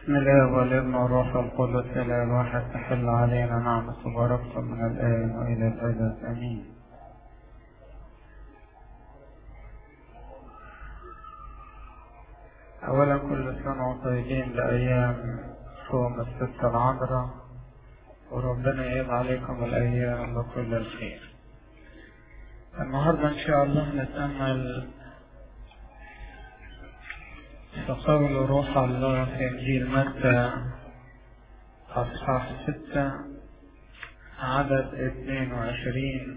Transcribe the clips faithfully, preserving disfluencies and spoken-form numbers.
بسم الله والابن والروح القدس إله الواحد تحل علينا نعمة وبركة من الآن وإلى الأبد آمين. أولا كل سنة وطيبين لأيام صوم الستة العذراء، وربنا يعيد عليكم الأيام بكل الخير. النهاردة إن شاء الله نتأمل في قول روح الله في إنجيل متى أصحاح ستة عدد اثنين وعشرين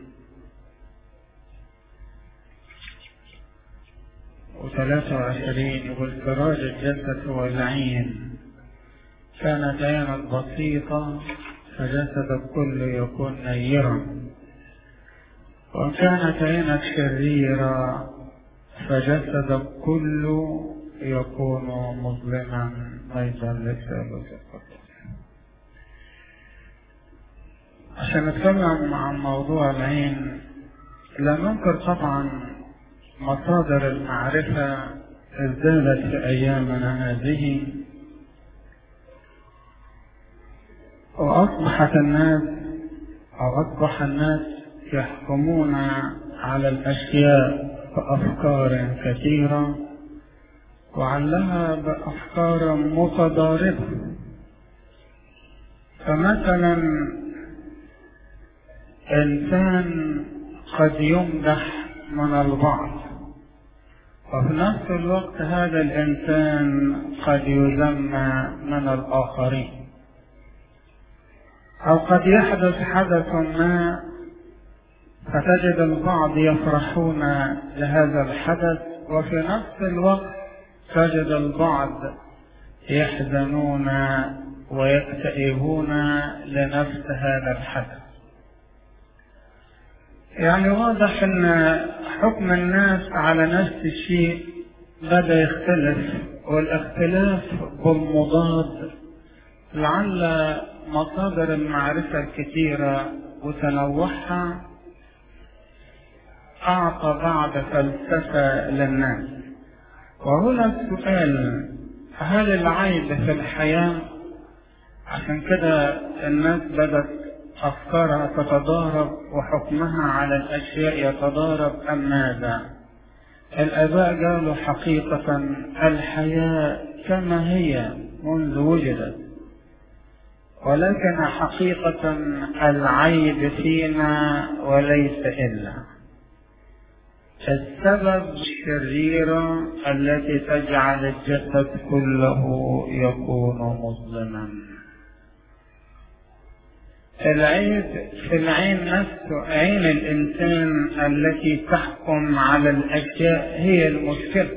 وثلاثة وعشرين. يقول سراج الجسد هو العين، كانت عينك بسيطة فجسد الكل يكون نيرا، وكانت عينك شريرة فجسد الكل يكون مظلما ميتا للثالوث القدس. عشان نتكلم عن موضوع العين، لا ننكر طبعا مصادر المعرفة ازدادت في أيامنا هذه، وأصبحت الناس أو أصبح الناس يحكمون على الأشياء بأفكار كثيرة وعلها بأفكار متضاربة. فمثلا إنسان قد يمدح من البعض، وفي نفس الوقت هذا الإنسان قد يذم من الآخرين، أو قد يحدث حدث ما فتجد البعض يفرحون لهذا الحدث، وفي نفس الوقت تجد البعض يحزنون ويكتئبون لنفس هذا الحدث. يعني واضح ان حكم الناس على نفس الشيء بدأ يختلف، والاختلاف بالمضاد. لعل مصادر المعرفة الكثيرة وتنوعها أعطى بعض فلسفة للناس. وهنا السؤال: هل العيب في الحياة؟ عشان كده الناس بدأت أفكارها تتضارب وحكمها على الأشياء يتضارب أم ماذا؟ الآباء قالوا حقيقة الحياة كما هي منذ وجدت، ولكن حقيقة العيب فينا وليس إلا السبب الشريرة التي تجعل الجسد كله يكون مظلما. العيب في العين نفسه، عين الإنسان التي تحكم على الأشياء هي المشكلة.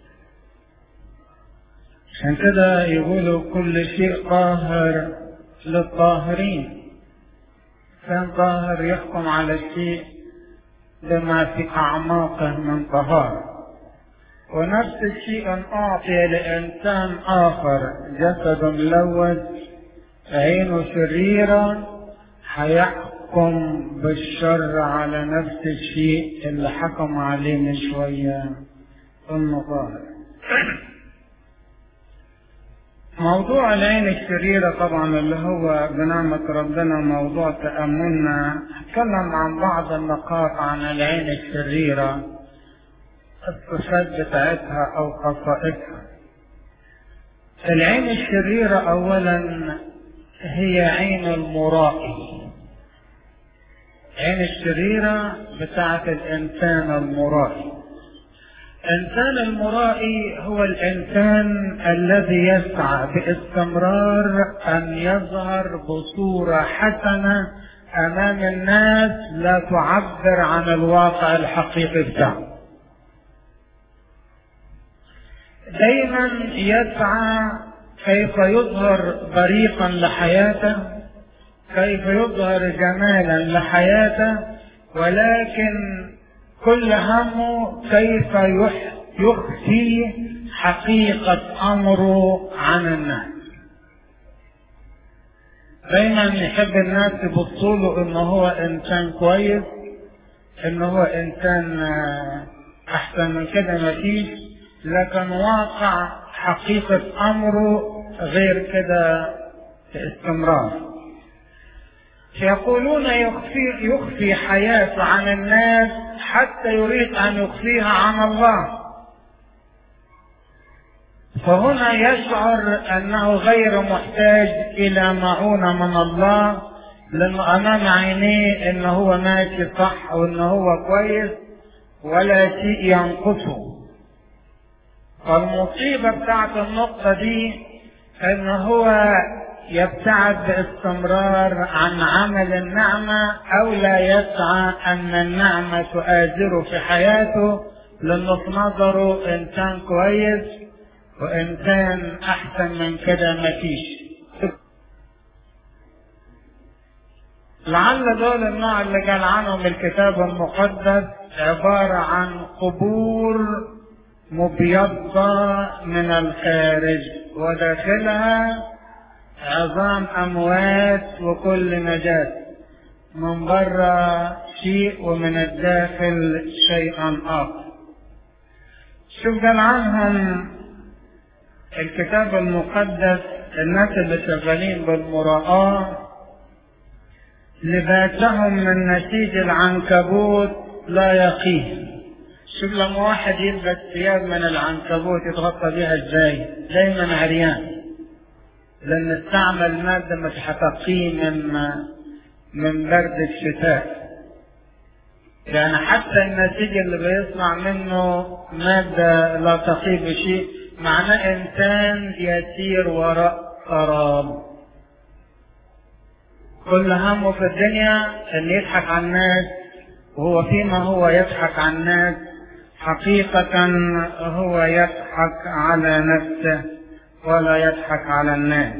عشان كده يقولوا كل شيء طاهر للطاهرين. كان طاهر يحكم على الشيء بما في أعماقه من طهارة، ونفس الشيء أعطي لإنسان آخر جسد ملوث عينه شريرة حيحكم بالشر على نفس الشيء اللي حكم عليه من شوية إنه طاهر. موضوع العين الشريرة طبعا اللي هو بنعمة ربنا موضوع تأملنا. هتكلم عن بعض النقاط عن العين الشريرة، الصفات بتاعتها أو خصائصها. العين الشريرة أولا هي عين المرائي. عين الشريرة بتاعت الإنسان المرائي. الإنسان المرائي هو الإنسان الذي يسعى باستمرار أن يظهر بصورة حسنة أمام الناس لا تعبر عن الواقع الحقيقي بتاعه. دايما يسعى كيف يظهر بريقا لحياته، كيف يظهر جمالا لحياته، ولكن كل همه كيف يخفي حقيقة أمره عن الناس. دايما يحب الناس يبصوا له إنه هو إنسان كويس، إنه هو إنسان أحسن من كده مفيش، لكن واقع حقيقة أمره غير كده استمرار. يقولون يخفي, يخفي حياته عن الناس حتى يريد أن يخفيها عن الله، فهنا يشعر أنه غير محتاج إلى معونة من الله، لأنه أمام عينيه أنه هو ماشي صح وأنه هو كويس ولا شيء ينقصه. فالمصيبة بتاعت النقطة دي أنه هو يبتعد باستمرار عن عمل النعمة أو لا يسعى أن النعمة تؤازره في حياته، لأنه في نظره إنسان كويس وإنسان أحسن من كده مفيش. لعل دول النوع اللي قال عنهم الكتاب المقدس عبارة عن قبور مبيضة من الخارج وداخلها عظام أموات وكل نجاة، من برا شيء ومن الداخل شيئا آخر. شوف قال عنهم الكتاب المقدس الناس اللي شغالين بالمراءة لباسهم من نسيج العنكبوت لا يقيه. شوف لما واحد يلبس ثياب من العنكبوت يتغطى بها ازاي؟ دايما عريان، لأن استعمل مادة مش هتقيه من من برد الشتاء. يعني حتى النسيج اللي بيصنع منه مادة لا تقيه بشيء، معناه إنسان يسير وراء سراب، كل همه في الدنيا أن يضحك على الناس، وهو فيما هو يضحك على الناس حقيقة هو يضحك على نفسه ولا يضحك على الناس.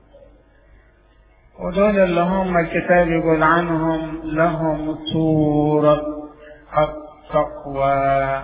ودول اللي هم الكتاب يقول عنهم لهم صورة التقوى.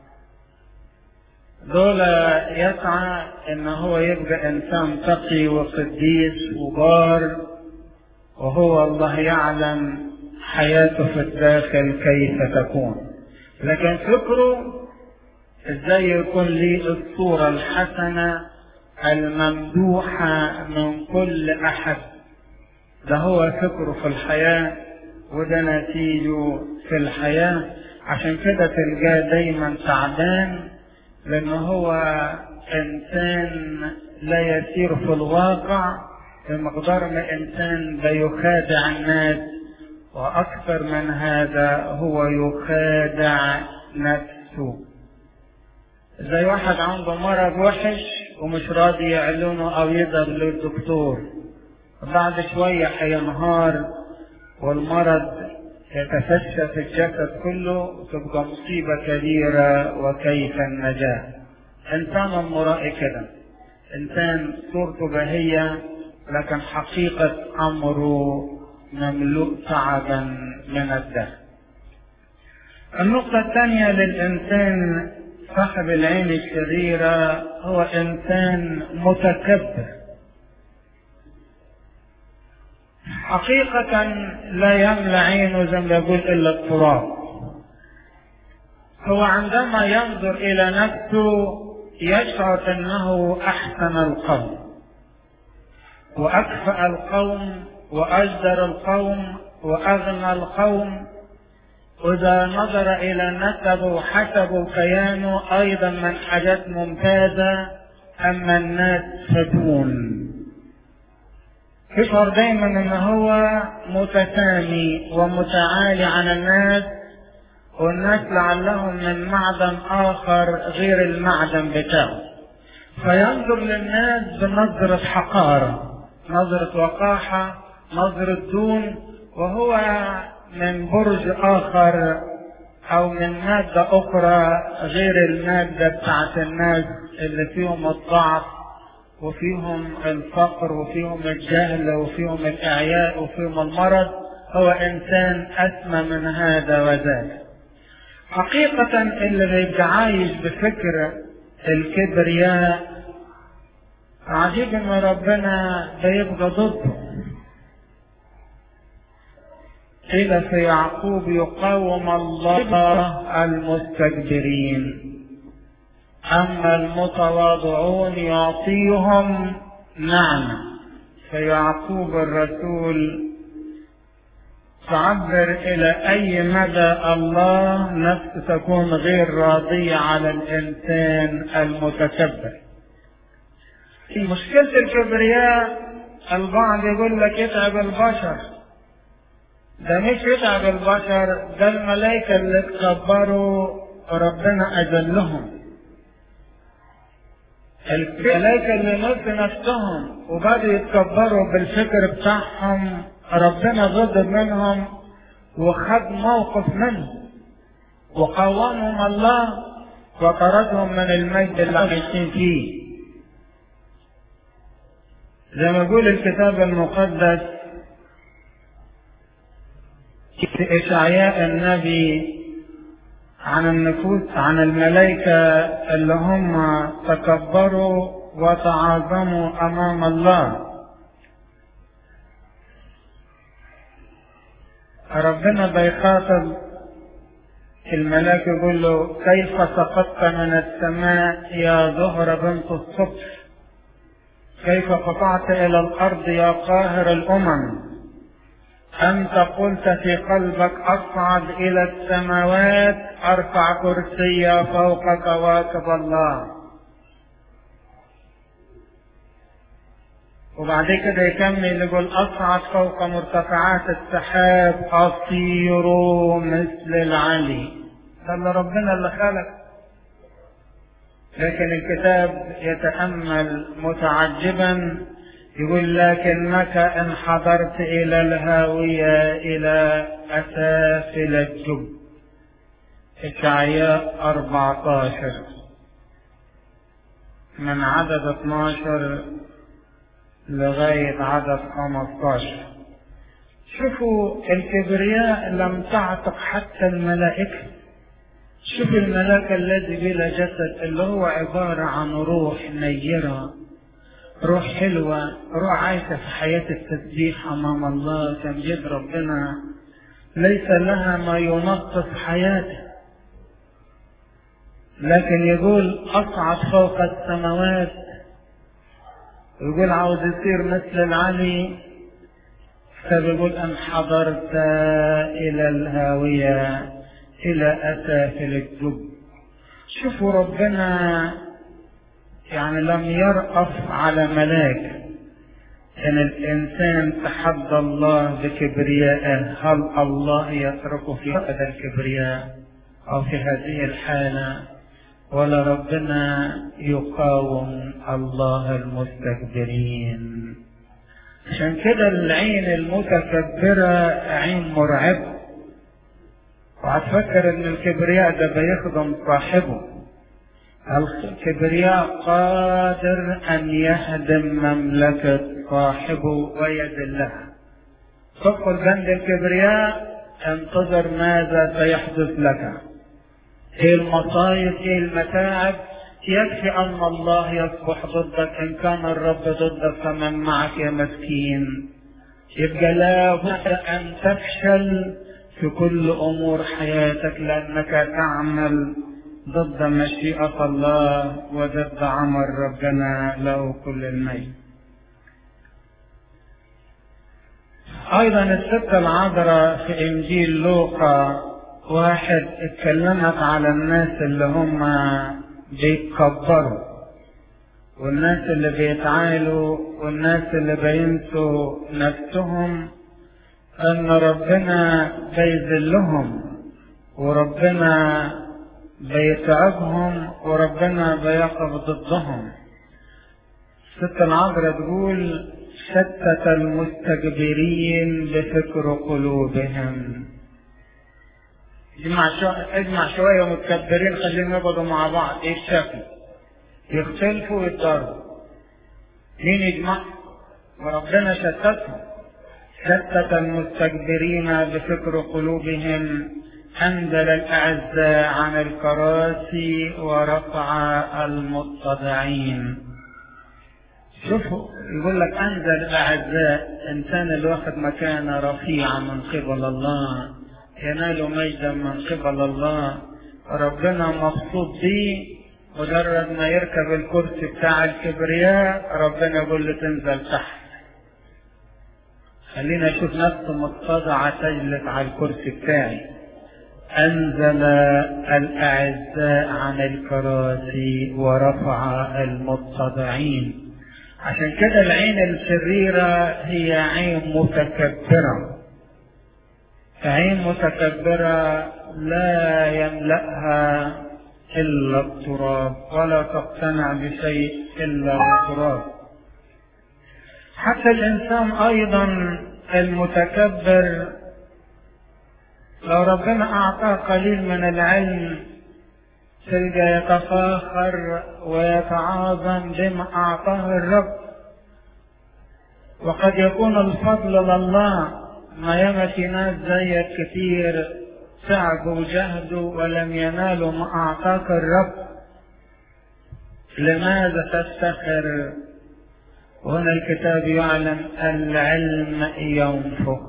دول يسعى ان هو يبقى انسان تقي وقديس وبار، وهو الله يعلم حياته في الداخل كيف تكون، لكن فكره ازاي يكون لي الصورة الحسنة الممدوحة من كل احد. ده هو فكره في الحياة وده نتيجه في الحياة. عشان كده تلقاه دايما تعبان، لانه هو انسان لا يسير في الواقع بمقدار ما انسان بيخادع الناس، واكثر من هذا هو يخادع نفسه. زي واحد عنده مرض وحش ومش راضي يعلنه او يذهب للدكتور، بعد شوية هينهار والمرض يتفشى في الجسد كله وتبقى مصيبة كبيرة. وكيف النجاة؟ انسان المرائي كده، انسان صورته بهية لكن حقيقة امره مملوء تعبا من الدهر. النقطة الثانية للانسان صاحب العين الشريرة هو انسان متكبر. حقيقة لا يملأ عينه زي ما يقول إلا التراب. هو عندما ينظر إلى نفسه يشعر أنه أحسن القوم وأكفأ القوم وأجدر القوم وأغنى القوم، وإذا نظر إلى نسبه وحسبه وكيانه أيضا من حاجات ممتازة، أما الناس فتون. يشعر دايما ان هو متسامي ومتعالي عن الناس، والناس لعلهم من معدن اخر غير المعدن بتاعه، فينظر للناس بنظرة حقارة، نظرة وقاحة، نظرة دون، وهو من برج اخر او من مادة اخرى غير المادة بتاعت الناس اللي فيهم الضعف وفيهم الفقر وفيهم الجهل وفيهم الإعياء وفيهم المرض. هو إنسان أسمى من هذا وذاك. حقيقة اللي بيبقى عايش بفكر الكبرياء عجيب إن ربنا بيبقى ضده. قيل في يعقوب يقاوم الله المستكبرين، أما المتواضعون يعطيهم نعمة. فيعقوب الرسول تعبر إلى أي مدى الله نفسه تكون غير راضية على الإنسان المتكبر. في مشكلة الكبرياء البعض يقول لك يتعب البشر، ده مش يتعب البشر، ده الملائكة اللي تكبروا ربنا أذلهم. الملائكة اللي نسوا نفسهم وبدأوا يتكبروا بالفكر بتاعهم ربنا غضب منهم وخد موقف منهم وقاومهم الله وطردهم من المجد اللي عايشين فيه. زي ما يقول الكتاب المقدس في إشعياء النبي عن النفوس عن الملائكة اللي هم تكبروا وتعاظموا أمام الله. ربنا بيخاطب الملاك يقول له كيف سقطت من السماء يا زهرة بنت الصبح، كيف قطعت إلى الأرض يا قاهر الأمم، أنت قلت في قلبك أصعد إلى السماوات أرفع كرسي فوق كواكب الله. وبعد كده يكمل يقول أصعد فوق مرتفعات السحاب أطير مثل العلي. ده اللي ربنا اللي خلق. لكن الكتاب يتأمل متعجبا يقول لكنك انحدرت إلى الهاوية إلى أسافل الجب. إشعياء أربعة عشر من عدد اثناشر لغاية عدد خمسة عشر. شوفوا الكبرياء لم تعتق حتى الملائكة. شوفوا الملاك الذي بلا جسد اللي هو عبارة عن روح نيرة، روح حلوة، روح عايشة في حياة التسبيح أمام الله تمجيد ربنا، ليس لها ما ينقص حياته، لكن يقول أصعد فوق السماوات، يقول عاوز يصير مثل العلي، فبيقول أن حضرت إلى الهاوية إلى أسافل الجب. شوفوا ربنا يعني لم يرأف على ملاك. إن الإنسان تحدى الله بكبريائه، هل الله يتركه في هذا الكبرياء أو في هذه الحالة؟ ولا ربنا يقاوم الله المستكبرين. عشان كده العين المتكبرة عين مرعبة، وهتفكر ان الكبرياء ده بيخدم صاحبه. الكبرياء قادر ان يهدم مملكة صاحبه ويذلها. تدخل بند الكبرياء انتظر ماذا سيحدث لك، ايه المصايب، ايه المتاعب. يكفي ان الله يصبح ضدك. ان كان الرب ضدك فمن معك يا مسكين. يبقى لابد ان تفشل في كل امور حياتك، لانك تعمل ضد مشيئة الله وضد عمل ربنا له كل المجد. ايضا الست العذراء في انجيل لوقا واحد اتكلمت على الناس اللي هم بيتكبروا والناس اللي بيتعالوا والناس اللي بينسوا نفسهم، ان ربنا بيذلهم وربنا بيتعبهم وربنا بيقف ضدهم. الست العذراء تقول شتت المستكبرين بفكر قلوبهم. اجمع شو... اجمع شويه متكبرين خليهم يقعدوا مع بعض يتشافوا يختلفوا ويتضاربوا. مين يجمع؟ وربنا شتتهم. شتت المستكبرين بفكر قلوبهم، أنزل الأعزاء عن الكراسي ورفع المتضعين. شوفوا يقول لك أنزل الأعزاء، إنسان اللي واخد مكانة رفيعة من قبل الله ينال مجدا من قبل الله، ربنا مبسوط بيه مجرد ما يركب الكرسي بتاع الكبرياء ربنا يقول له تنزل تحت. خلينا نشوف نفسه متضعة تجلس على الكرسي بتاعي. أنزل الأعزاء عن الكراسي ورفع المتضعين. عشان كده العين الشريرة هي عين متكبرة. عين متكبرة لا يملأها إلا التراب ولا تقتنع بشيء إلا التراب. حتى الإنسان أيضا المتكبر لو ربنا أعطاه قليل من العلم تلقى يتفاخر ويتعاظم بما أعطاه الرب. وقد يكون الفضل لله. ما ياما في ناس زيك كتير تعبوا وجهدوا ولم ينالوا ما أعطاك الرب. لماذا تفتخر؟ وهنا الكتاب يعلم العلم ينفخ،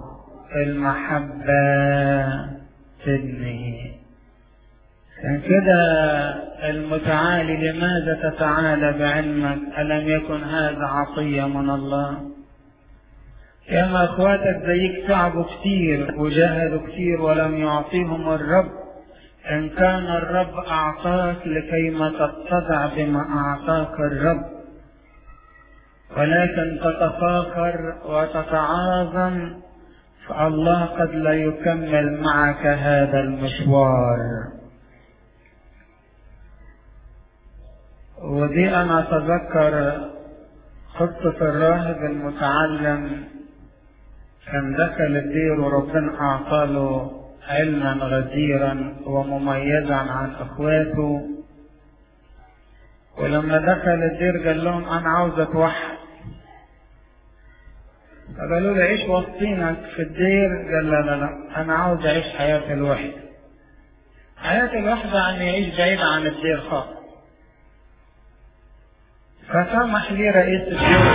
المحبة تبني. عشان كده المتعالي لماذا تتعالى بعلمك؟ ألم يكن هذا عطية من الله؟ ياما اخواتك زيك تعبوا كتير وجاهدوا كتير ولم يعطيهم الرب. ان كان الرب اعطاك لكي ما تتضع بما اعطاك الرب، ولكن تتفاخر وتتعاظم فالله قد لا يكمل معك هذا المشوار. ودي انا اتذكر قصة الراهب المتعلم كان دخل الدير وربنا اعطاله علما غزيرا ومميزا عن اخواته. ولما دخل الدير قال لهم انا عاوز اتوحد. فقالوا له عيش وسطينك في الدير. قال لا لا لا انا عاوز اعيش حياة الوحدة. حياة الوحدة يعني يعيش بعيد عن الدير خالص. فسمح لي رئيس الدير،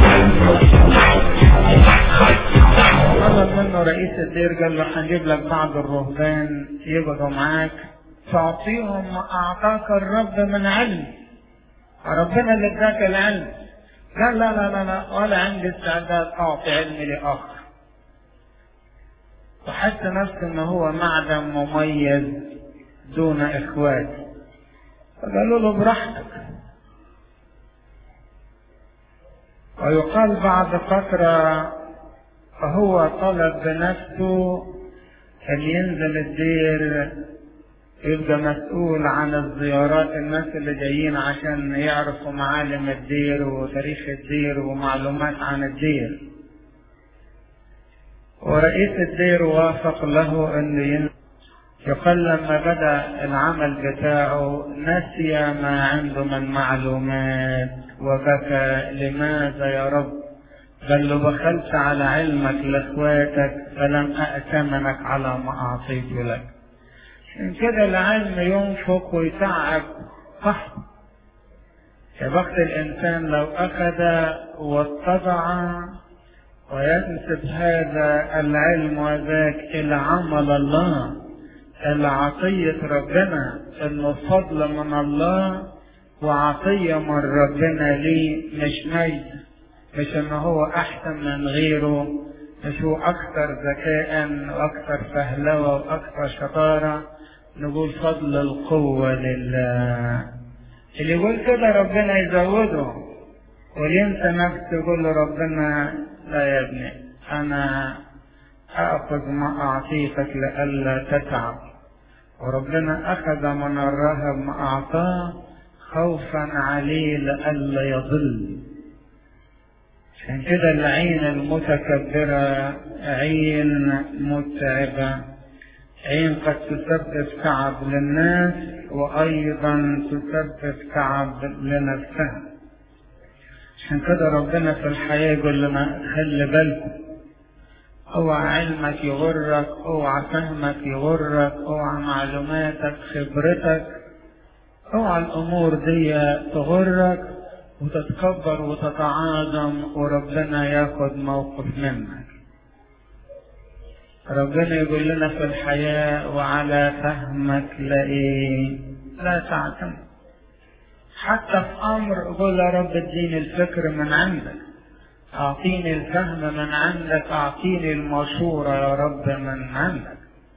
طلب منه رئيس الدير قال له هنجيب لك بعض الرهبان يقعدوا معاك تعطيهم ما اعطاك الرب من علم. ربنا اللي اداك العلم. قال لا لا لا لا ولا عندي استعداد اعطي علمي لاخر. وحس نفسه انه هو معدن مميز دون اخواتي. فقالوا له براحتك. ويقال بعد فترة فهو طلب بنفسه أن ينزل الدير يبقى مسؤول عن الزيارات، الناس اللي جايين عشان يعرفوا معالم الدير وتاريخ الدير ومعلومات عن الدير. ورئيس الدير وافق له أنه ينزل. يقال لما بدأ العمل بتاعه نسي ما عنده من معلومات وبكى لماذا يا رب؟ قال له بخلت على علمك لاخواتك فلم أأتمنك على ما أعطيت لك. من كده العلم ينفق ويتعب صح. يا بخت الإنسان لو أخذ واتضع وينسب هذا العلم وذاك إلى عمل الله، إلى عطية ربنا، إنه فضل من الله وعطية من ربنا لي، مش ميت، مش إنه هو أحسن من غيره، مش هو أكثر ذكاء وأكثر فهلوة وأكثر شطارة. نقول فضل القوة لله. اللي يقول كده ربنا يزوده، وينسى نفسه يقول له ربنا لا يا ابني أنا أأخذ ما أعطيتك لئلا تتعب. وربنا أخذ من الرهب ما أعطاه خوفا عليه لئلا يضل. عشان كده العين المتكبرة عين متعبة، عين قد تسبب تعب للناس وأيضا تسبب تعب لنفسها. عشان كده ربنا في الحياة يقول لنا خلي بالكم، اوعى علمك يغرك، اوعى فهمك يغرك، اوعى معلوماتك خبرتك، اوعى الامور دي تغرك وتتكبر وتتعاظم وربنا ياخد موقف منك. ربنا يقول لنا في الحياة وعلى فهمك لا ايه لا تعتمد. حتى في أمر قول يا رب اديني الفكر من عندك، أعطيني الفهم من عندك، أعطيني المشورة يا رب من عندك.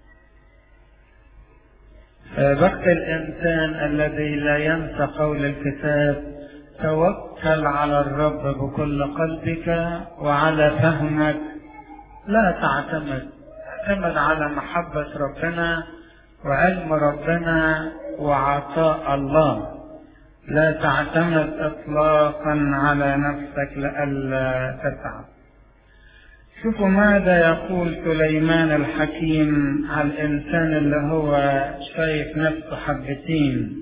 بخت الإنسان الذي لا ينسى قول الكتاب: توكل على الرب بكل قلبك وعلى فهمك لا تعتمد. اعتمد على محبة ربنا وعلم ربنا وعطاء الله، لا تعتمد إطلاقا على نفسك لئلا تتعب. شوفوا ماذا يقول سليمان الحكيم على الإنسان اللي هو شايف نفسه حبتين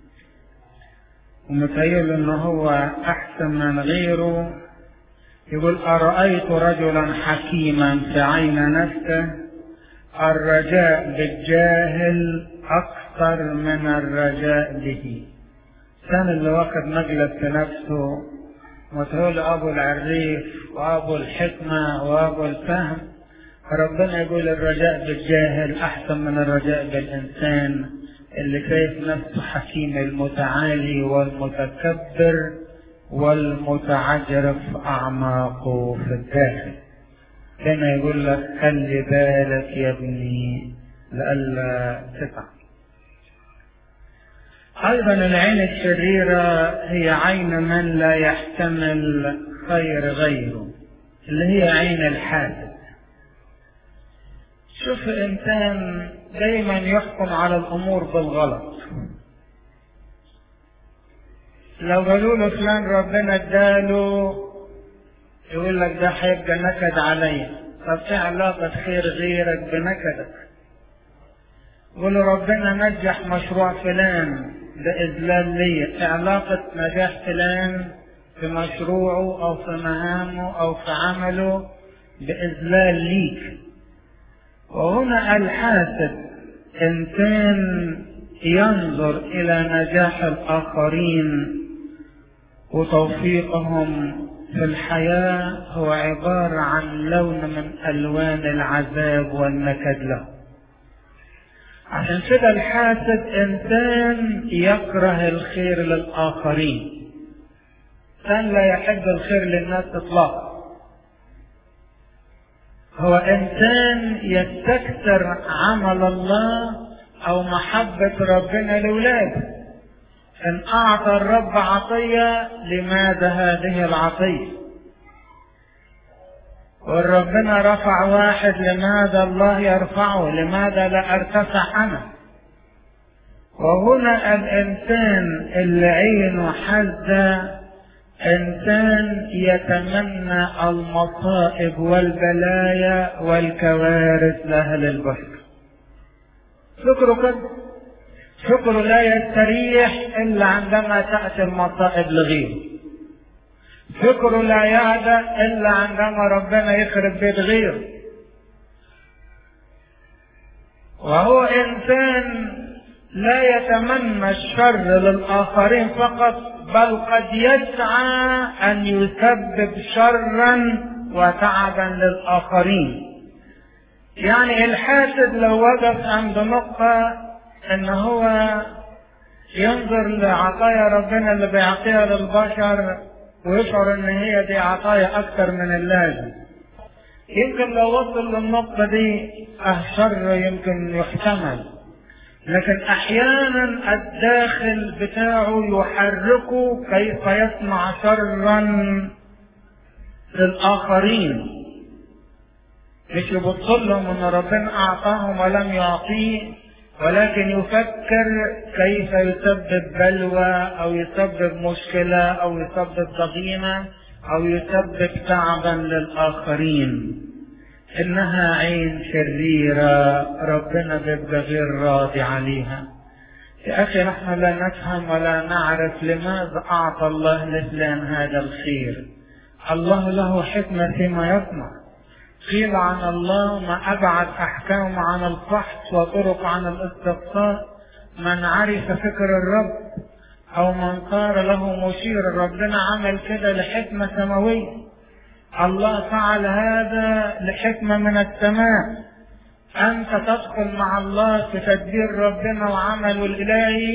ومتهيأ إنه هو أحسن من غيره. يقول: أرأيت رجلا حكيما في عين نفسه، الرجاء بالجاهل أكثر من الرجاء به. كان اللي واخد مجلس في نفسه وتقول أبو العريف وأبو الحكمة وأبو الفهم، ربنا يقول الرجاء بالجاهل أحسن من الرجاء بالإنسان اللي شايف نفسه حكيم، المتعالي والمتكبر والمتعجرف أعماقه في الداخل. كان يقول لك خلي بالك يا ابني لئلا تتعب. أيضا العين الشريرة هي عين من لا يحتمل خير غيره، اللي هي عين الحاسد. شوف إنسان دايما يحكم على الأمور بالغلط. لو قالوا له فلان ربنا اداله، يقول لك ده هيبقى نكد عليا. طب في علاقة خير غيرك بنكدك؟ يقول له ربنا نجح مشروع فلان، ده إذلال ليا. في علاقة نجاح فلان في مشروعه أو في مهامه أو في عمله بإذلال ليك. وهنا الحاسد إنسان ينظر إلى نجاح الآخرين وتوفيقهم في الحياة هو عبارة عن لون من ألوان العذاب والنكد له. عشان كده الحاسد إنسان يكره الخير للآخرين، كان لا يحب الخير للناس إطلاقا. هو إنسان يستكثر عمل الله أو محبة ربنا لأولاده. إن أعطى الرب عطية، لماذا هذه العطية؟ وربنا رفع واحد، لماذا الله يرفعه؟ لماذا لا أرتفع أنا؟ وهنا الإنسان اللي عينه حزة إنسان يتمنى المصائب والبلايا والكوارث لأهل البشر. فكروا كده، فكروا لا يستريح إلا عندما تأتي المصائب لغيره. فكروا لا يهدأ إلا عندما ربنا يخرب بيت غيره. وهو إنسان لا يتمنى الشر للآخرين فقط، بل قد يسعى أن يسبب شرا وتعبا للآخرين. يعني الحاسد لو وقف عند نقطة إن هو ينظر لعطايا ربنا اللي بيعطيها للبشر ويشعر إن هي دي عطايا أكثر من اللازم، يمكن لو وصل للنقطة دي الشر يمكن يحتمل، لكن أحيانا الداخل بتاعه يحركه كيف يصنع شرا للآخرين. مش يبص لهم ان ربنا اعطاهم ولم يعطيه، ولكن يفكر كيف يسبب بلوى او يسبب مشكلة او يسبب ضغينة او يسبب تعبا للآخرين. انها عين شريرة ربنا بيبقى غير راضي عليها. يا اخي نحن لا نفهم ولا نعرف لماذا اعطى الله لفلان هذا الخير. الله له حكمة فيما يصنع. قيل عن الله ما أبعد أحكام عن الفحص وطرق عن الاستقصاء من عرف فكر الرب أو من صار له مشير. ربنا عمل كده لحكمة سماوية. الله فعل هذا لحكمة من السماء. أنت تدخل مع الله في تدبير ربنا وعمله الإلهي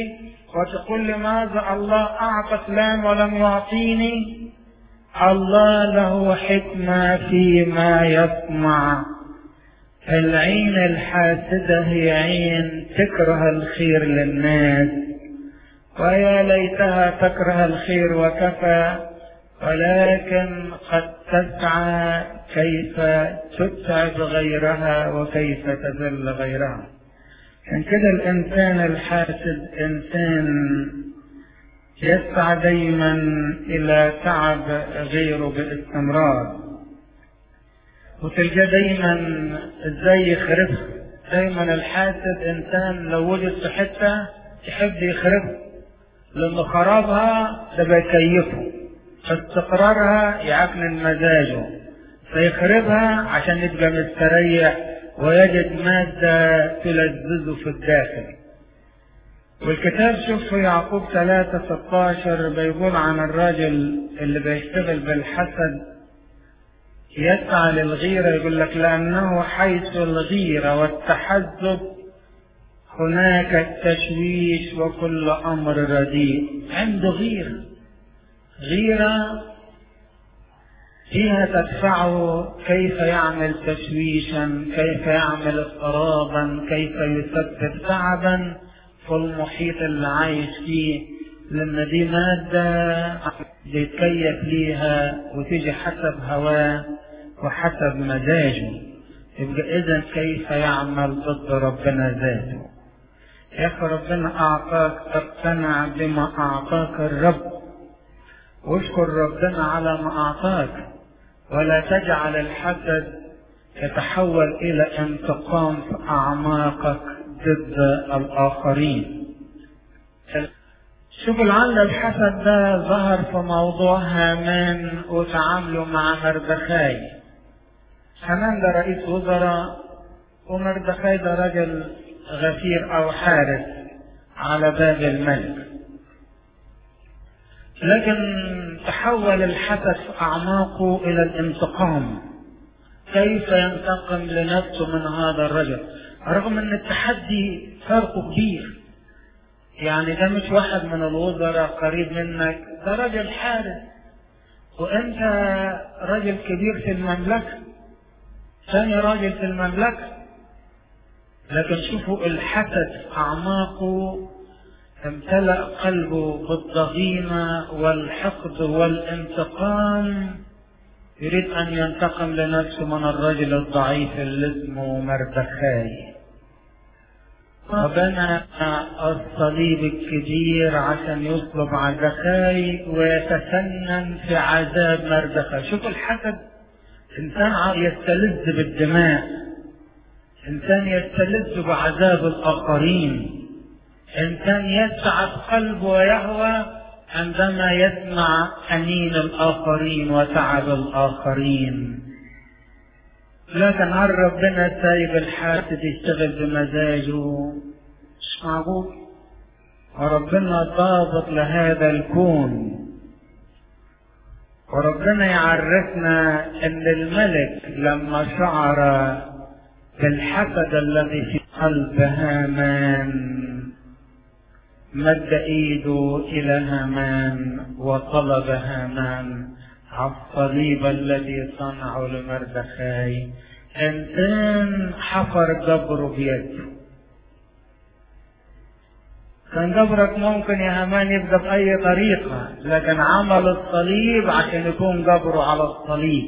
وتقول لماذا الله أعطى فلان ولم يعطيني؟ الله له حكمة فيما يصنع. العين الحاسدة هي عين تكره الخير للناس، ويا ليتها تكره الخير وكفى، ولكن قد تسعى كيف تتعب غيرها وكيف تذل غيرها. عشان كده الإنسان الحاسد إنسان يسعى دايما إلى تعب غيره باستمرار، وتلقى دايما ازاي يخربها. دايما الحاسد إنسان لو وجد في حتة يحب يخربها، لأنه خرابها ده بيكيفه، فاستقرارها يعكنن مزاجه، فيخربها عشان يبقى مستريح ويجد مادة تلذذه في الداخل. والكتاب شوف في يعقوب ثلاثة ستة عشر بيقول عن الراجل اللي بيشتغل بالحسد يسعى للغيرة، يقول لك لأنه حيث الغيرة والتحزب هناك التشويش وكل أمر رديء. عنده غيرة، غيرة فيها تدفعه كيف يعمل تشويشا، كيف يعمل اضطرابا، كيف يسبب تعبا في المحيط اللي عايش فيه، لأن دي مادة بيتكيف ليها وتيجي حسب هواه وحسب مزاجه. يبقى إذن كيف يعمل ضد ربنا ذاته؟ يا أخي ربنا أعطاك، اقتنع بما أعطاك الرب واشكر ربنا على ما أعطاك، ولا تجعل الحسد يتحول إلى انتقام في أعماقك ضد الآخرين. شوف لعل الحسد ده ظهر في موضوع هامان وتعامله مع مردخاي. هامان ده رئيس وزراء، ومردخاي ده رجل غفير أو حارس على باب الملك، لكن تحول الحسد في أعماقه إلى الانتقام. كيف ينتقم لنفسه من هذا الرجل رغم أن التحدي فرقه كبير؟ يعني ده مش واحد من الوزراء قريب منك، ده رجل حارس، وأنت رجل كبير في المملكة، ثاني راجل في المملكة. لكن شوفوا الحسد في أعماقه امتلأ قلبه بالضغينة والحقد والانتقام، يريد أن ينتقم لنفسه من الرجل الضعيف اللي اسمه مردخاي. وبنى الصليب الكبير عشان يصلب مردخاي ويتسنن في عذاب مردخاي. شوف الحسد، إنسان يستلذ بالدماء، إنسان يستلذ بعذاب الآخرين، إنسان يسعد قلبه ويهوى عندما يسمع أنين الآخرين وتعب الآخرين. لكن هل ربنا سايب الحاسد يشتغل بمزاجه؟ مش معقول. وربنا ضابط لهذا الكون، وربنا يعرفنا أن الملك لما شعر بالحسد الذي في قلب هامان مد ايده الى هامان وطلب هامان على الصليب الذي صنعه لمردخاي. انسان حفر قبره بيده. كان قبرك ممكن يا هامان يبقى باي طريقه، لكن عمل الصليب عشان يكون قبره على الصليب.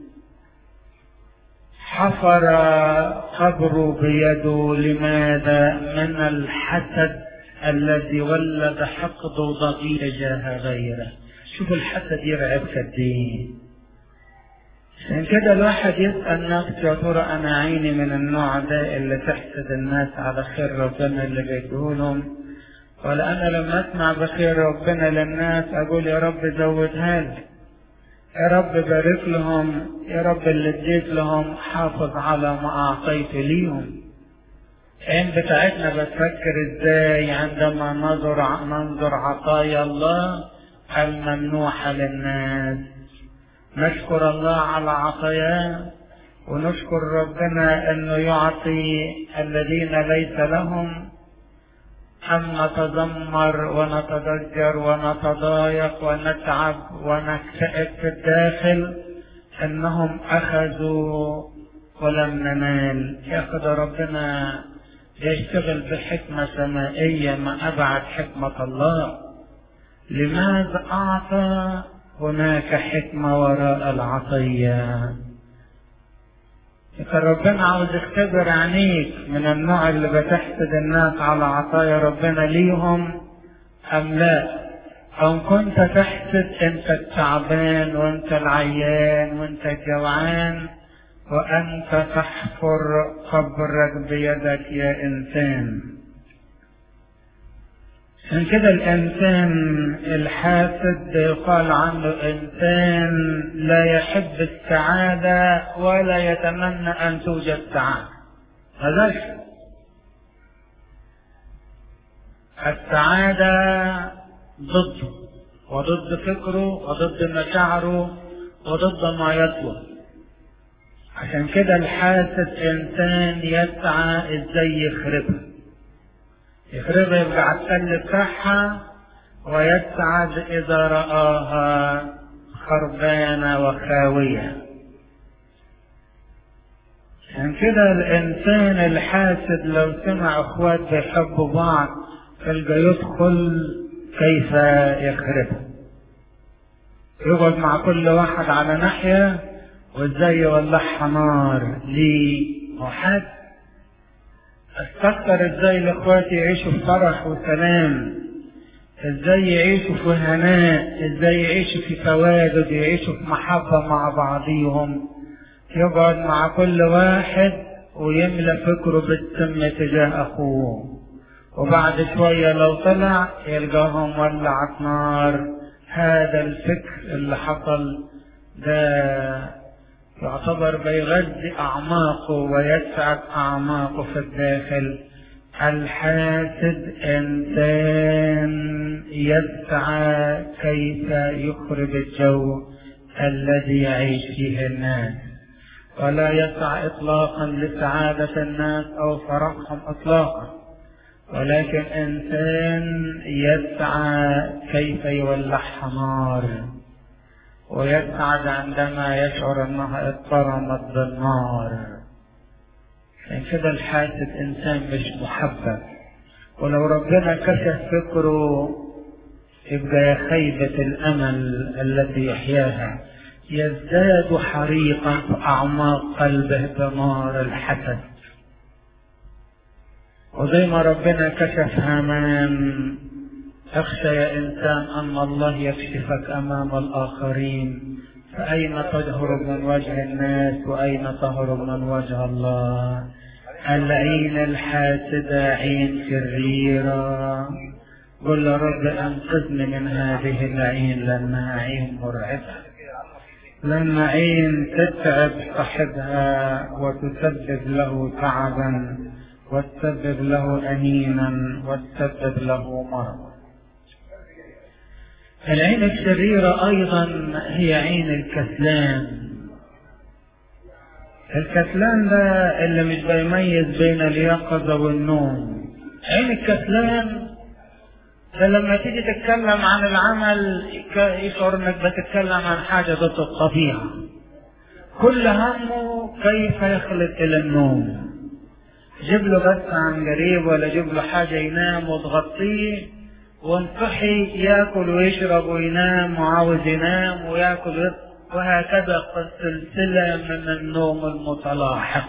حفر قبره بيده. لماذا؟ من الحسد الذي ولد حقد وضغينة تجاه غيره. شوف الحسد يرعب قديه. عشان كده الواحد يسأل نفسه، يا ترى أنا عيني من النوع ده اللي تحسد الناس على خير ربنا اللي بيديهولهم، ولا أنا لما أسمع بخير ربنا للناس أقول يا رب زودها لي، يا رب بارك لهم، يا رب اللي اديت لهم حافظ على ما أعطيت ليهم. العين بتاعتنا بتفكر ازاي عندما ننظر ننظر عطايا الله الممنوحة للناس؟ نشكر الله على عطاياه، ونشكر ربنا انه يعطي الذين ليس لهم، أم نتذمر ونتضجر ونتضايق ونتعب ونكتئب في الداخل أنهم أخذوا ولم ننال؟ ياخد ربنا يشتغل بحكمة سمائية ما أبعد حكمة الله. لماذا أعطى؟ هناك حكمة وراء العطية. إذا ربنا عاوز يختبر عينيك من النوع اللي بتحسد الناس على عطايا ربنا ليهم أم لا، أو كنت تحسد أنت التعبان وأنت العيان وأنت الجوعان وأنت تحفر قبرك بيدك يا إنسان. عشان كده الإنسان الحاسد يقال عنه إنسان لا يحب السعادة ولا يتمنى أن توجد سعادة. هذا السعادة ضده وضد فكره وضد مشاعره وضد ما يطلب. عشان كده الحاسد إنسان يسعى إزاي يخربها يخربها يبقى على التل بتاعها، ويسعد إذا رآها خربانة وخاوية. عشان كده الإنسان الحاسد لو سمع أخوات بيحبوا بعض يلقى يدخل كيف يخربها، يقعد مع كل واحد على ناحية وإزاي يولعها نار. ليه؟ وحد استكتر ازاي الاخوات يعيشوا في فرح وسلام، ازاي يعيشوا في هناء، ازاي يعيشوا في تواجد، يعيشوا في محبة مع بعضيهم. يقعد مع كل واحد ويملى فكره بالسم تجاه اخوه، وبعد شوية لو طلع يلقاهم ولعت نار. هذا الفكر اللي حصل ده يعتبر بيغذي أعماقه ويسعد أعماقه في الداخل. الحاسد إنسان يسعى كيف يخرب الجو الذي يعيش فيه الناس، ولا يسعى إطلاقا لسعادة الناس أو فرحهم إطلاقا، ولكن إنسان يسعى كيف يولعها نار، ويسعد عندما يشعر أنها اضطرمت بالنار. عشان كده الحاسد إنسان مش محبب، ولو ربنا كشف فكره يبقى خيبة الأمل التي يحياها، يزداد حريقا في أعماق قلبه بنار الحسد. وزي ما ربنا كشف هامان، اخشى يا إنسان أن الله يكشفك أمام الآخرين، فأين تهرب من وجه الناس وأين تهرب من وجه الله؟ العين الحاسدة عين شريرة. قل يا رب أنقذني من هذه العين لأنها عين مرعبة، لأن عين تتعب صاحبها وتسبب له تعبا وتسبب له أنينا وتسبب له مرض. العين الشريرة أيضا هي عين الكسلان. الكسلان ده اللي مش بيميز بين اليقظة والنوم. عين الكسلان ده لما تيجي تتكلم عن العمل يشعر انك بتتكلم عن حاجة ضد الطبيعة، كل همه كيف يخلد إلى النوم. جيب له بس عن قريب ولا جيب له حاجة ينام وتغطيه وانصحي ياكل ويشرب وينام وعاوز ينام وياكل، وهكذا سلسلة من النوم المتلاحق.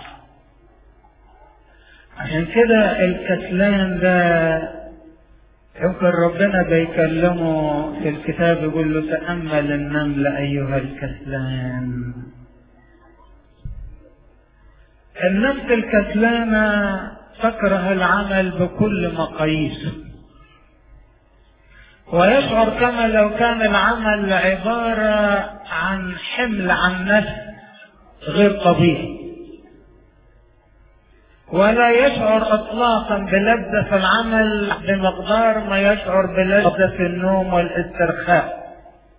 عشان كده الكسلان ده يمكن ربنا بيكلمه في الكتاب يقول له تأمل النمل أيها الكسلان. النفس الكسلانة تكره العمل بكل مقاييسه، ويشعر كما لو كان العمل عبارة عن حمل عن نفس غير طبيعي، ولا يشعر اطلاقا بلذة في العمل بمقدار ما يشعر بلذة في النوم والاسترخاء.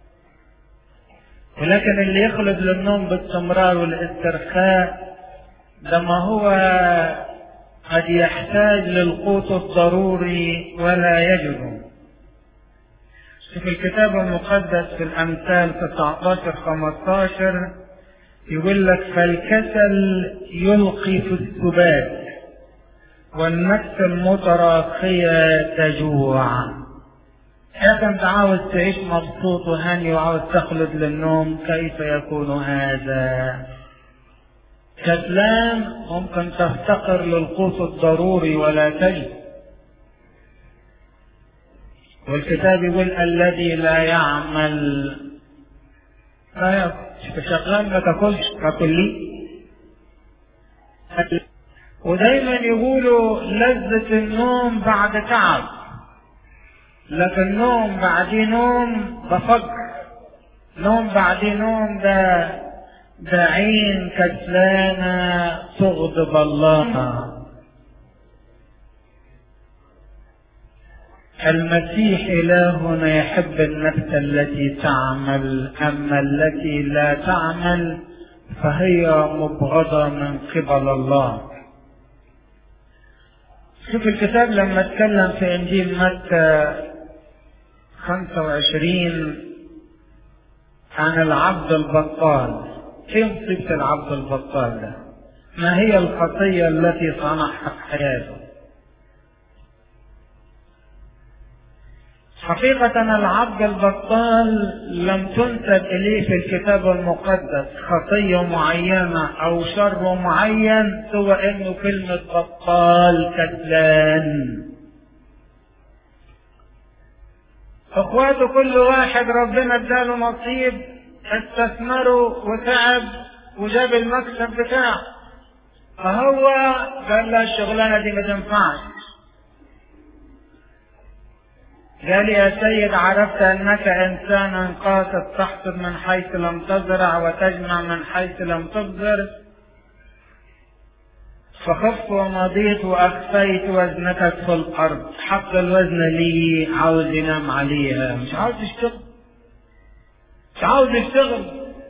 ولكن اللي يخلد للنوم باستمرار والاسترخاء ده ما هو قد يحتاج للقوت الضروري ولا يجده. في الكتاب المقدس في الأمثال تسعة عشر خمسة عشر يقول لك: فالكسل يلقي في السبات والنفس المتراخية تجوع. إذا أنت عاوز تعيش مبسوط وهاني وعاوز تخلد للنوم، كيف يكون هذا؟ كسلان ممكن تفتقر للقوت الضروري ولا تجد. والكتاب يقول: الذي لا يعمل لا يأكل. شغال ما تاكلش، تاكل لي. ودايما يقولوا لذة النوم بعد تعب، لكن نوم بعديه نوم بفكر، نوم بعديه نوم ده ده عين كسلانة تغضب الله. المسيح إلهنا يحب النفس التي تعمل، أما التي لا تعمل فهي مبغضة من قبل الله. شوف الكتاب لما اتكلم في إنجيل متى خمسة وعشرين عن العبد البطال. ايه مصيبة العبد البطال ده؟ ما هي الخطية التي صنعها في حياته؟ حقيقة العبد البطال لم تنسب إليه في الكتاب المقدس خطية معينة أو شر معين سوى إنه كلمة بطال كسلان. اخواته كل واحد ربنا اداله نصيب، استثمره وتعب وجاب المكسب بتاعه، فهو قال له الشغلانه دي ما تنفعش. قال: يا سيد عرفت انك انسانا قاصد، تحصد من حيث لم تزرع وتجمع من حيث لم تبذر، فخفت ومضيت واخفيت وزنك في الارض. حط الوزن لي، عاوز ينام عليها، مش عاوز يشتغل، مش عاوز يشتغل.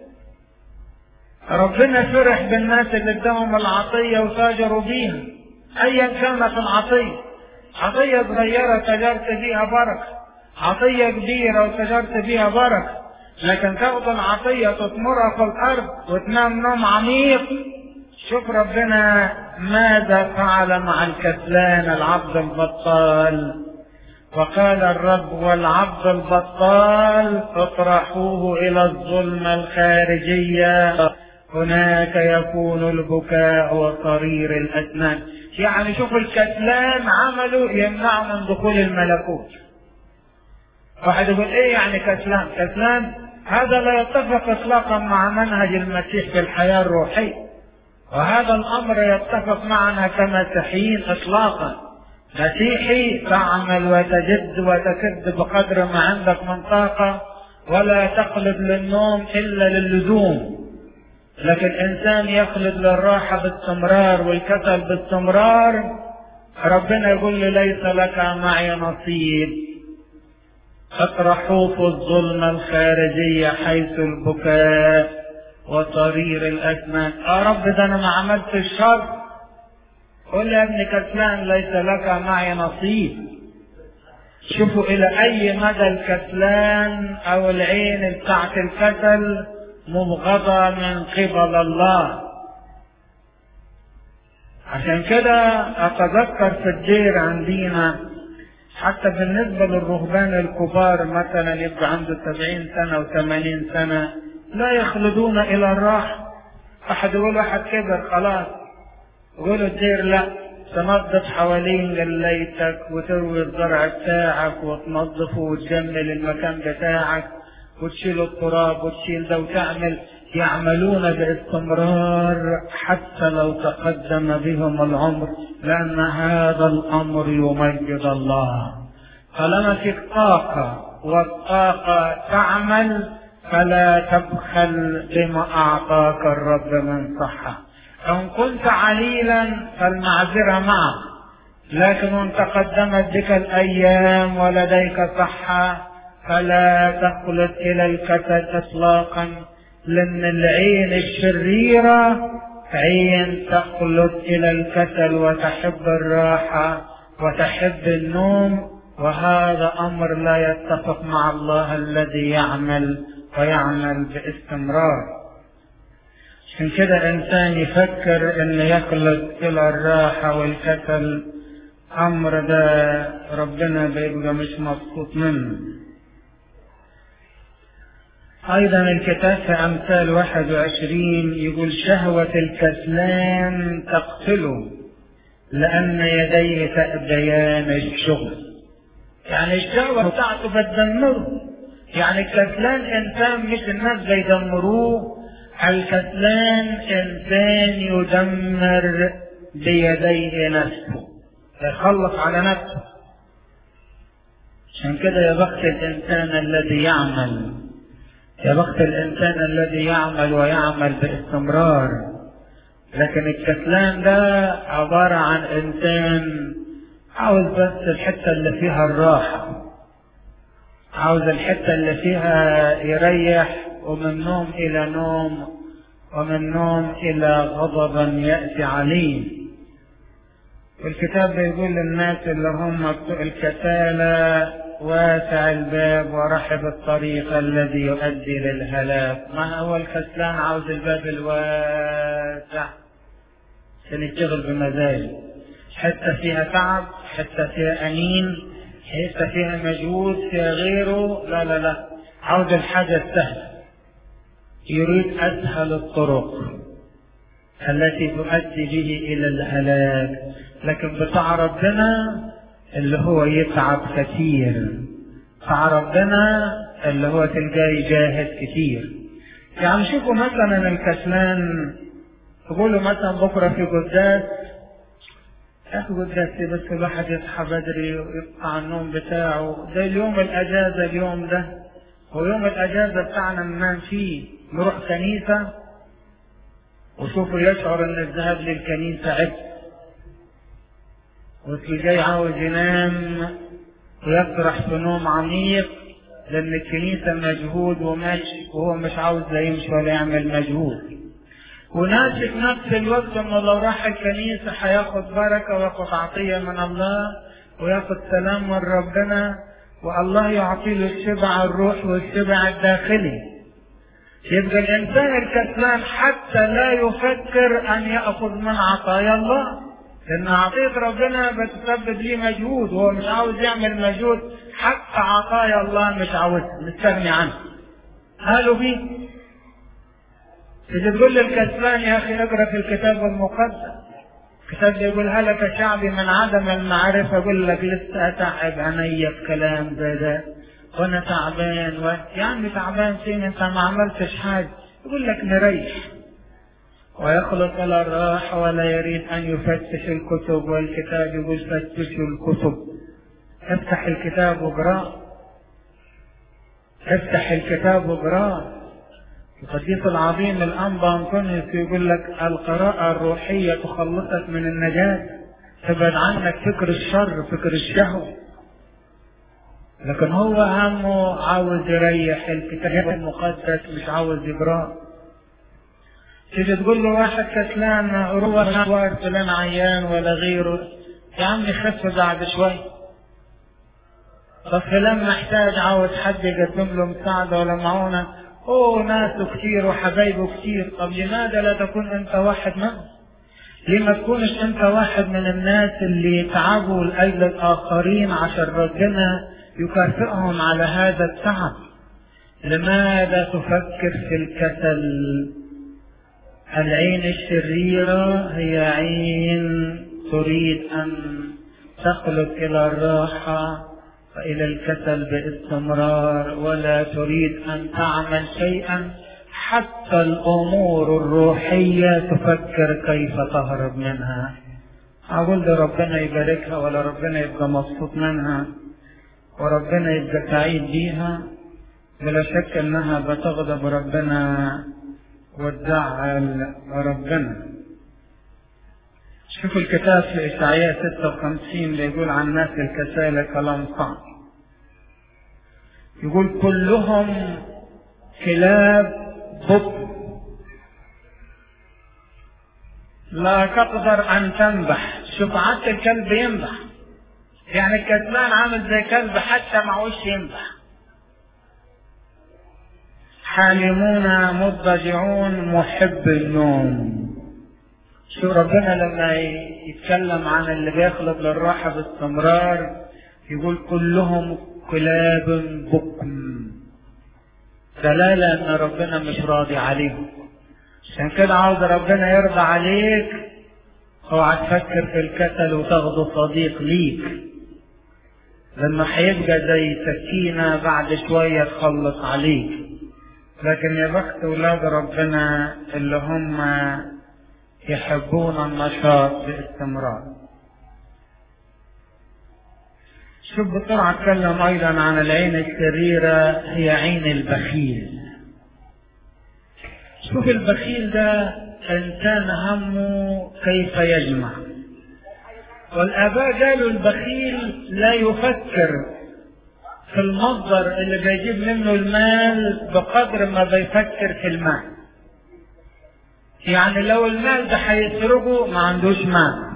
ربنا فرح بالناس اللي اداهم العطيه وتاجروا بيها ايا كانت العطيه. عطيه صغيره تجرت بيها بركه، عطيه كبيره وتجرت بيها بركه، لكن تاخد العطيه تطمرها في الارض وتنام نوم عميق. شوف ربنا ماذا فعل مع الكسلان العبد البطال. وقال الرب: والعبد البطال اطرحوه الى الظلمة الخارجية، هناك يكون البكاء وصرير الاسنان. يعني شوف الكسلان عمله يمنع من دخول الملكوت. واحد يقول: ايه يعني كسلان؟ كسلان هذا لا يتفق اطلاقا مع منهج المسيح في الحياة الروحية، وهذا الامر يتفق معنا كمسيحيين اطلاقا. مسيحي تعمل وتجد وتكد بقدر ما عندك من طاقة، ولا تخلد للنوم الا للزوم. لكن انسان يخلد للراحة باستمرار والكسل باستمرار، ربنا يقول له: ليس لك معي نصيب. اطرحوه في الظلمة الخارجية حيث البكاء وصرير الاسنان. يا رب ده انا ما عملت الشر. قل يا ابن كسلان: ليس لك معي نصيب. شوفوا الى اي مدى الكسلان او العين بتاعت الكسل مبغضة من قبل الله. عشان كده اتذكر في الدير عندنا، حتى بالنسبة للرهبان الكبار مثلا يبقى عنده سبعين سنة وثمانين سنة لا يخلدون الى الراحة. احد يقول واحد كبر خلاص، يقولوا الدير لا، تنظف حوالين جليتك وتروي الزرع بتاعك وتنظفه وتجمل المكان بتاعك وتشيل التراب وتشيل ده وتعمل. يعملون باستمرار حتى لو تقدم بهم العمر، لأن هذا الأمر يمجد الله. طالما فيك طاقة والطاقة تعمل، فلا تبخل بما أعطاك الرب من صحة. إن كنت عليلا فالمعذرة معك، لكن إن تقدمت بك الأيام ولديك صحة فلا تخلد إلى الكسل إطلاقا، لأن العين الشريرة عين تخلد إلى الكسل وتحب الراحة وتحب النوم، وهذا أمر لا يتفق مع الله الذي يعمل ويعمل باستمرار. عشان كده إنسان يفكر إنه يخلد إلى الراحة والكسل، أمر ده ربنا بيبقى مش مبسوط منه. أيضا الكتاب في أمثال واحد وعشرين يقول شهوة الكسلان تقتله لأن يديه تأبيان الشغل. يعني الشهوة بتاعته بتدمره. يعني الكسلان إنسان مش الناس بيدمروه، الكسلان إنسان يدمر بيديه نفسه، يخلص على نفسه. عشان كده يا بخت الإنسان الذي يعمل، يا بخت الإنسان الذي يعمل ويعمل باستمرار. لكن الكسلان ده عبارة عن إنسان عاوز بس الحتة اللي فيها الراحة، عاوز الحتة اللي فيها يريح، ومن نوم إلى نوم، ومن نوم إلى غضبا يأتي عليه. والكتاب بيقول للناس اللي هم بتوع الكسالى واسع الباب ورحب الطريق الذي يؤدي للهلاك. ما هو الكسلان عاوز الباب الواسع عشان يشتغل بمزاجه، حتى فيها تعب، حتى فيها أنين، حتى فيها مجهود، فيها غيره. لا لا لا، عاوز الحاجة السهلة، يريد أسهل الطرق التي تؤدي به إلى الهلاك. لكن بتاع ربنا اللي هو يتعب كثير، بتاع ربنا اللي هو تلقاه يجاهد كثير. يعني شوفوا مثلا الكسلان، تقولوا مثلا بكرة في قداس، يا أخي قداسي بس الواحد يصحى بدري ويقطع عن النوم بتاعه، ده اليوم الأجازة، اليوم ده هو يوم الأجازة بتاعنا ننام فيه، نروح كنيسة. وشوفوا يشعر أن الذهاب للكنيسة عبء، وتلاقيه عاوز ينام ويسرح في نوم عميق، لأن الكنيسة مجهود ومشي، وهو مش عاوز لا يمشي ولا يعمل مجهود. وناسي في نفس الوقت انه لو راح الكنيسة هياخد بركة وياخد عطية من الله وياخد سلام من ربنا، والله يعطي له الشبع الروح والشبع الداخلي. يبقى الإنسان الكسلان حتى لا يفكر أن يأخذ من عطايا الله، لأن عطية ربنا بتسبب ليه مجهود، وهو مش عاوز يعمل مجهود، حتى عطايا الله مش عاوز، مستغني عنه. قالوا بيه تجي تقول للكسلان يا أخي اقرأ في الكتاب المقدس، الكتاب يقول هلك شعبي من عدم المعرفة. أقول لك لسه أتعب عيني بكلام زي ده، وأنا تعبان، و... يا عمي تعبان فين؟ أنت ما عملتش حاجة. يقول لك نريح، ويخلق إلى الراحة ولا يريد أن يفتش الكتب. والكتاب يقول فتشوا الكتب. افتح الكتاب واقرأ، افتح الكتاب واقرأ. القديس العظيم الأنبا أنطونيوس يقول لك القراءة الروحية تخلصك من النجاة، تبعد عنك فكر الشر، فكر الشهوة. لكن هو همه عاوز يريح، الكتاب المقدس مش عاوز يقرأ. تيجي تقول له واحد كسلان روح مشوار فلان عيان ولا غيره، يا عمي خف بعد شوي. طب فلان محتاج عاوز حد يقدم له مساعدة ولا معونة، اوه ناسه كتير وحبايبه كتير. طب لماذا لا تكون انت واحد منهم؟ ليه ما تكونش انت واحد من الناس اللي يتعبوا لأجل الآخرين عشان ربنا يكافئهم على هذا التعب؟ لماذا تفكر في الكسل؟ العين الشريرة هي عين تريد أن تخلق إلى الراحة وإلى الكسل باستمرار، ولا تريد أن تعمل شيئا. حتى الأمور الروحية تفكر كيف تهرب منها. أقول ده ربنا يباركها ولا ربنا يبقى مبسوط منها وربنا يبقى سعيد بيها؟ بلا شك أنها بتغضب ربنا وتزعل ربنا. شوفوا الكتاب في إشعياء ستة وخمسين بيقول عن الناس الكسالى كلام صعب. يقول كلهم كلاب بط لا تقدر أن تنبح. شوف عادة الكلب ينبح، يعني الكتمان عامل زي كلب حتى معوش ينبح. حالمون مضطجعون محب النوم. شو ربنا لما يتكلم عن اللي بيخلق للراحة باستمرار يقول كلهم كلاب بكم، دلالة ان ربنا مش راضي عليهم. عشان كده عاوز ربنا يرضى عليك اوعى تفكر في الكسل وتاخده صديق ليك، لما هيبقى زي سكينة بعد شوية تخلص عليك. لكن يا بخت ولاد ربنا اللي هم يحبون النشاط باستمرار. شوف بسرعة اتكلم ايضا عن العين الشريرة، هي عين البخيل. شوف البخيل ده انسان همه كيف يجمع، والاباء قالوا البخيل لا يفكر في المصدر اللي بيجيب منه المال بقدر ما بيفكر في المال. يعني لو المال ده هيسرقه ما عندوش مال،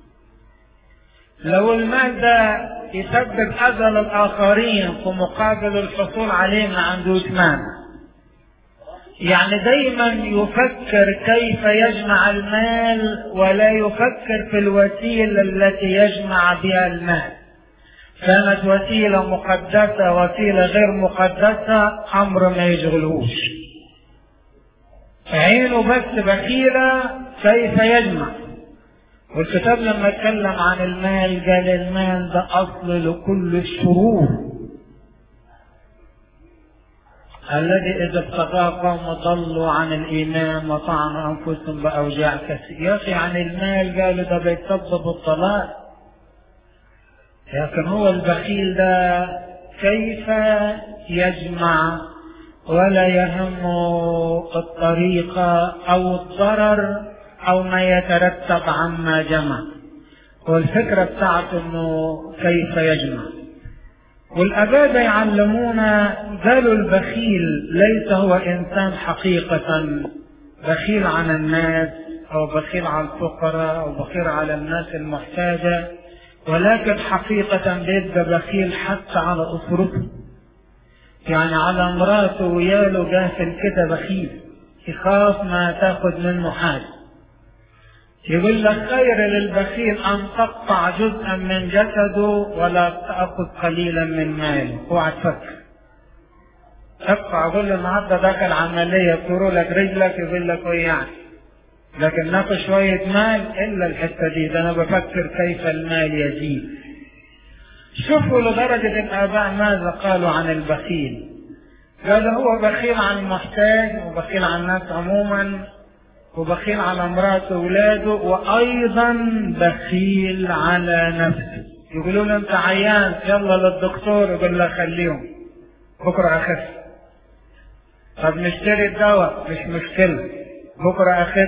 لو المال ده يسبب اذى للاخرين في مقابل الحصول عليه ما عندوش مال. يعني دايما يفكر كيف يجمع المال ولا يفكر في الوسيله التي يجمع بها المال. كانت وسيله مقدسه وسيله غير مقدسه امر ما يشغلهوش، عينه بس بخيله كيف يجمع. والكتاب لما اتكلم عن المال قال المال ده اصل لكل الشرور الذي اذا ابتغاه قوم ضلوا عن الايمان وطعنوا انفسهم باوجاع كثيره. يا اخي عن المال قالوا ده بيسبب الطلاق، لكن هو البخيل ده كيف يجمع ولا يهمه الطريقه او الضرر او ما يترتب عما جمع. والفكره بتاعته انه كيف يجمع. والاباء يعلمونا قالوا البخيل ليس هو انسان حقيقه بخيل عن الناس او بخيل على الفقراء او بخيل على الناس المحتاجه، ولكن حقيقه بيبقى بخيل حتى على اسرته. يعني على مراته وياله قافل كده بخيل، يخاف ما تاخذ منه حاجه. يقول لك خير للبخيل ان تقطع جزءا من جسده ولا تاخذ قليلا من ماله. اوعى تفكر تقطع، يقول له النهارده داخل عمليه يطيروا لك رجلك، يقول لك ايه يعني، لكن ناخذ شويه مال الا الحته دي، ده انا بفكر كيف المال يزيد. شوفوا لدرجه الاباء ماذا قالوا عن البخيل. قال هو بخيل عن المحتاج وبخيل عن الناس عموما وبخيل على مراته وولاده وايضا بخيل على نفسه. يقولوا له انت عيان يلا للدكتور، يقول له خليهم بكره اخف. طب نشتري الدواء مش مشكله بكره اخف.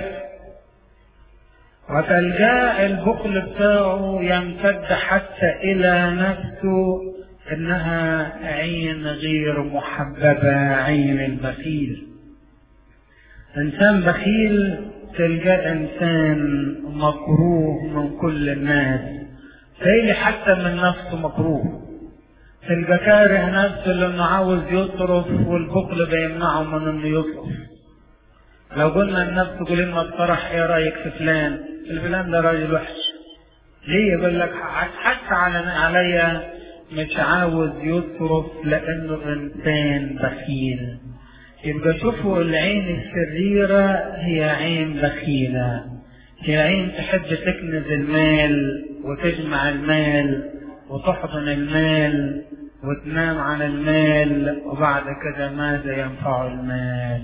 وتلقاه البخل بتاعه يمتد حتى الى نفسه، انها عين غير محببه، عين البخيل. انسان بخيل تلقى انسان مكروه من كل الناس، تلاقي حتى من نفسه مكروه. تلقى كاره نفسه لانه عاوز يصرف والبخل بيمنعه من انه يصرف. لو قلنا لنفسه قول لنا الفرح ايه رايك في فلان؟ الفلان ده راجل وحش. ليه؟ يقول لك حتى على عليا مش عاوز يصرف لانه انسان بخيل. يبقى شوفوا العين الشريرة هي عين بخيلة، هي عين تحب تكنز المال وتجمع المال وتحضن المال وتنام عن المال، وبعد كده ماذا ينفع المال؟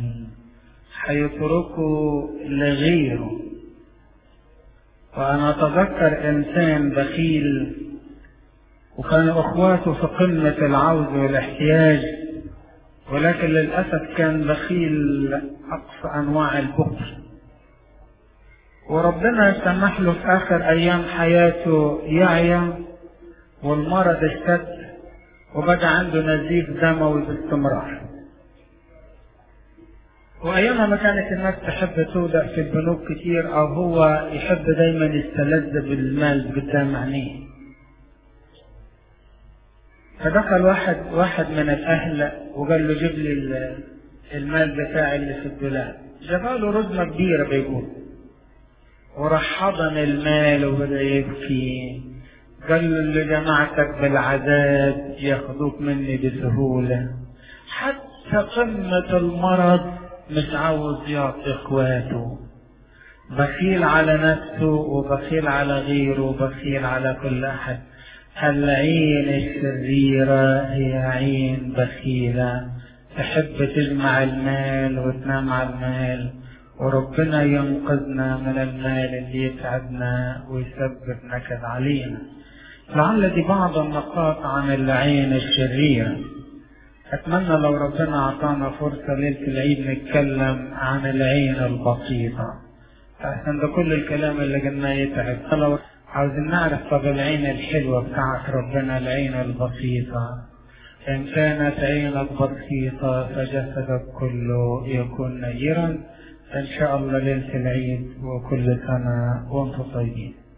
حيتركه لغيره. وأنا أتذكر إنسان بخيل وكانوا أخواته في قمة العوز والاحتياج، ولكن للأسف كان بخيل أقصى أنواع البخل، وربنا سمح له في آخر أيام حياته يعيا والمرض اشتد وبقى عنده نزيف دموي باستمرار. وأيامها ما كانت الناس تحب تودع في البنوك كتير، أو هو يحب دايما يستلذ بالمال قدام عينيه. فدخل واحد واحد من الأهل وقال له جيب لي المال بتاعي اللي في الدولاب. جابله رزمة كبيرة بيقول، وراح حضن المال وبدأ يبكي. قال له اللي جمعتك بالعذاب ياخدوك مني بسهولة، حتى قمة المرض مش عاوز يعطي اخواته، بخيل على نفسه وبخيل على غيره وبخيل على كل احد. العين الشريرة هي عين بخيلة، تحب تجمع المال وتنام على المال، وربنا ينقذنا من المال اللي يتعبنا ويسبب نكد علينا. لعل دي بعض النقاط عن العين الشريرة. أتمنى لو ربنا أعطانا فرصة ليلة العيد نتكلم عن العين البسيطة، عشان ده كل الكلام اللي قلناه يتعب. لو عاوزين نعرف طب العين الحلوة بتاعت ربنا، العين البسيطة، إن كانت عينك بسيطة فجسدك كله يكون نيرا. إن شاء الله ليلة العيد وكل سنة وأنتم طيبين.